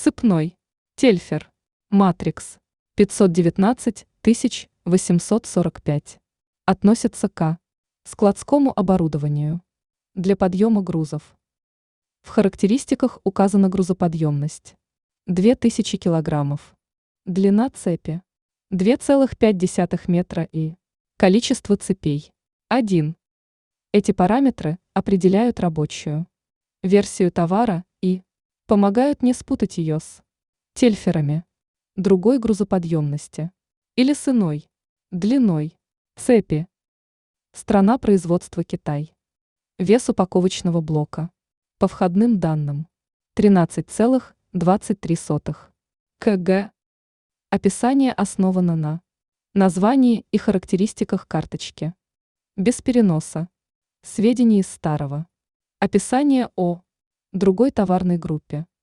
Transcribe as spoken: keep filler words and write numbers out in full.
Цепной. Тельфер. Матрикс. пятьсот девятнадцать тысяч восемьсот сорок пять. Относится к складскому оборудованию для подъема грузов. В характеристиках указана грузоподъемность две тысячи килограммов, длина цепи два целых пять десятых метра и количество цепей один. Эти параметры определяют рабочую версию товара и помогают не спутать ее с тельферами другой грузоподъемности или с иной длиной цепи. Страна производства Китай. Вес упаковочного блока по входным данным тринадцать целых двадцать три сотых кг. Описание основано на названии и характеристиках карточки. Без переноса сведений из старого описания о другой товарной группе.